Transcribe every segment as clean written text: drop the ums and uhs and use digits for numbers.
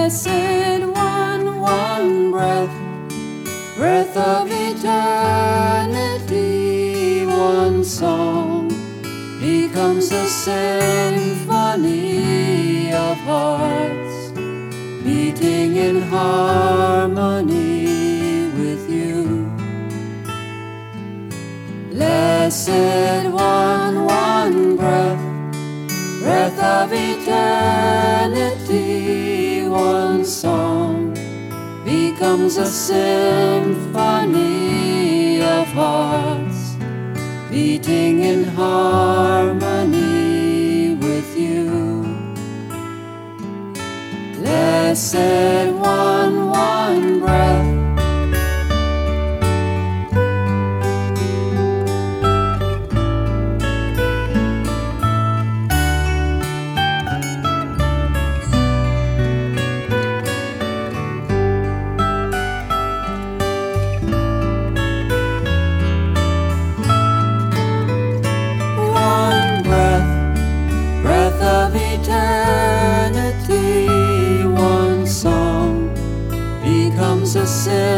Blessed one breath, breath of eternity, one song becomes a symphony of hearts beating in harmony with you. Blessed one breath, breath of eternity, one song becomes a symphony of hearts beating in harmony with you. Blessed one breath. Eternity, one song becomes a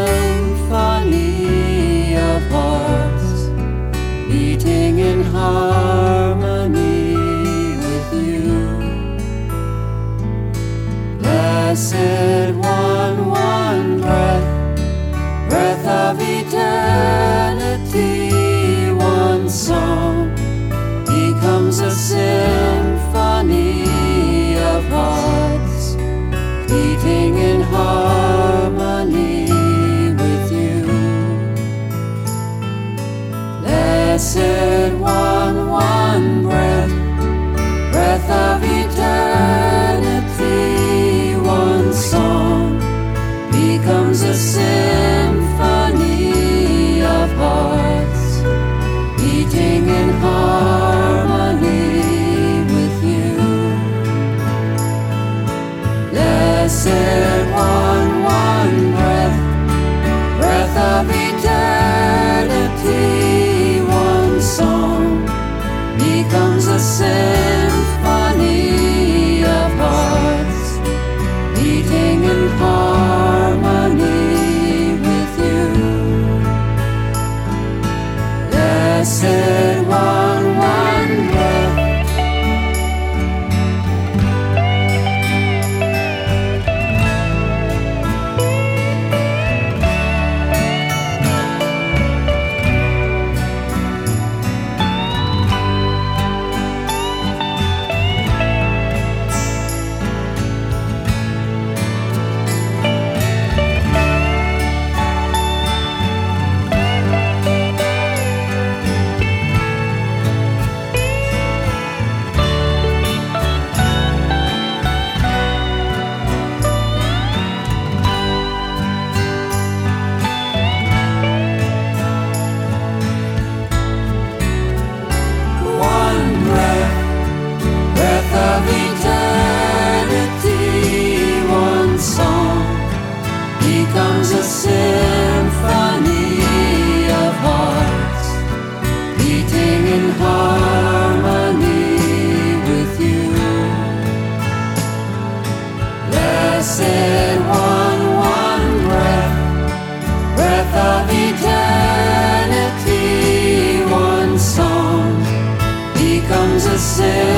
symphony of hearts beating in harmony with you. Blessed one breath, breath of eternity, one song becomes a symphony of hearts beating in harmony with you. Blessed one breath, breath of eternity, one song becomes a symphony of hearts beating in harmony with you. Blessed one breath, breath of eternity, one song becomes a symphony of hearts beating in harmony with you. Blessed one breath. Becomes a symphony of hearts beating in harmony with you. Blessed one breath, breath of eternity, one song becomes a symphony